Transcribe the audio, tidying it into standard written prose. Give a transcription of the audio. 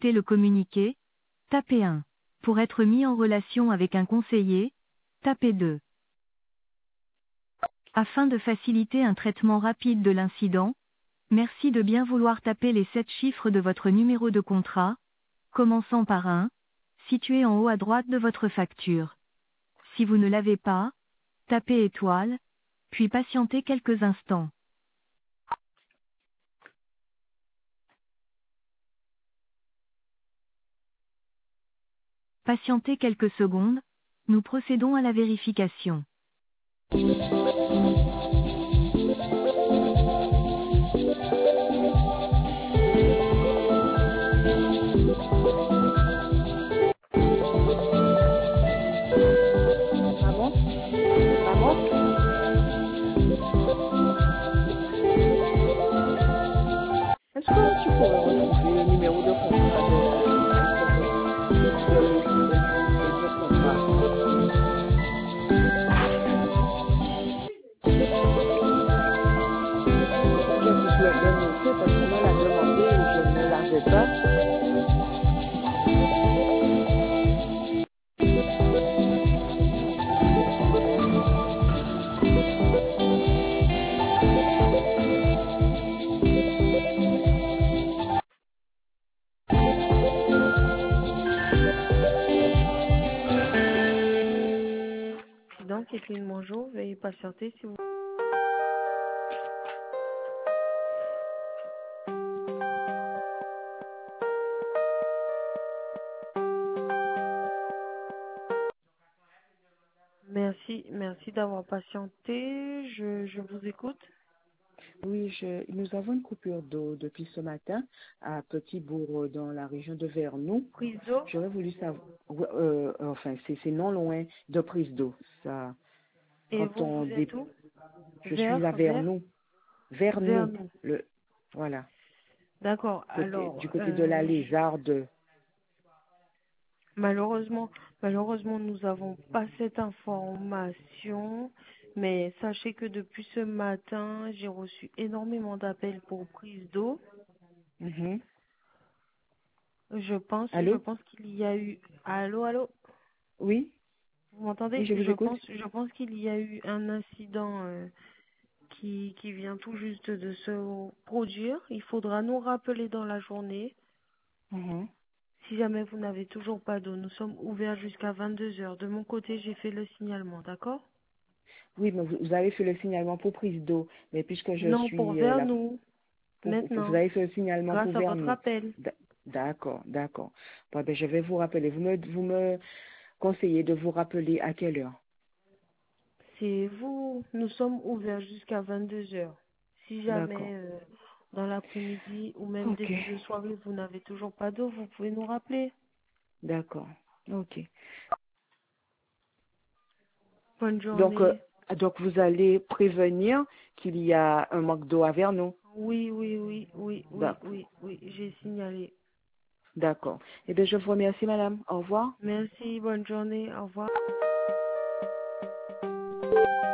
souhaitez le communiquer, tapez 1. Pour être mis en relation avec un conseiller, tapez 2. Afin de faciliter un traitement rapide de l'incident, merci de bien vouloir taper les 7 chiffres de votre numéro de contrat, commençant par 1, situé en haut à droite de votre facture. Si vous ne l'avez pas, tapez étoile, puis patientez quelques instants. Patientez quelques secondes, nous procédons à la vérification. Maman, maman, est-ce que tu pourrais retrouver le numéro de contrat de contrat? Je vous souhaite de noter parce qu'on me l'a demandé et je ne l'avais pas. Donc, Kathleen, bonjour. Veuillez patienter si vous... Merci d'avoir patienté. Je vous écoute. Oui, nous avons une coupure d'eau depuis ce matin à Petit-Bourg dans la région de Vernou. Prise d'eau. J'aurais voulu savoir, enfin, c'est non loin de prise d'eau. Ça, Et quand vous, on vous êtes où? je suis à Vernou, Vers Vernou, nous. voilà, D'accord. du Alors, côté de la Lézarde. malheureusement, nous n'avons pas cette information. Mais sachez que depuis ce matin, j'ai reçu énormément d'appels pour prise d'eau. Mhm. Je Allô? pense qu'il y a eu... Allô, allô? Oui, Vous oui, m'entendez? je vous écoute. Je pense qu'il y a eu un incident qui vient tout juste de se produire. Il faudra nous rappeler dans la journée. Mhm. Si jamais vous n'avez toujours pas d'eau, nous sommes ouverts jusqu'à 22 heures. De mon côté, j'ai fait le signalement, d'accord? Oui, mais vous avez fait le signalement pour prise d'eau, mais puisque je Non, pour suis vers là, nous, vous maintenant, avez fait le signalement pour grâce à votre Vernou. appel. D'accord, d'accord. Bon, ben, je vais vous rappeler. Vous me conseillez de vous rappeler à quelle heure? C'est vous, nous sommes ouverts jusqu'à 22 heures. Si D'accord. jamais dans l'après-midi ou même Ok, début de soirée, vous n'avez toujours pas d'eau, vous pouvez nous rappeler. d'accord. Ok. Bonne Donc, journée. donc vous allez prévenir qu'il y a un manque d'eau à Vernon. Oui, D'accord. j'ai signalé. D'accord. Eh bien, je vous remercie, madame. Au revoir. Merci, bonne journée, au revoir.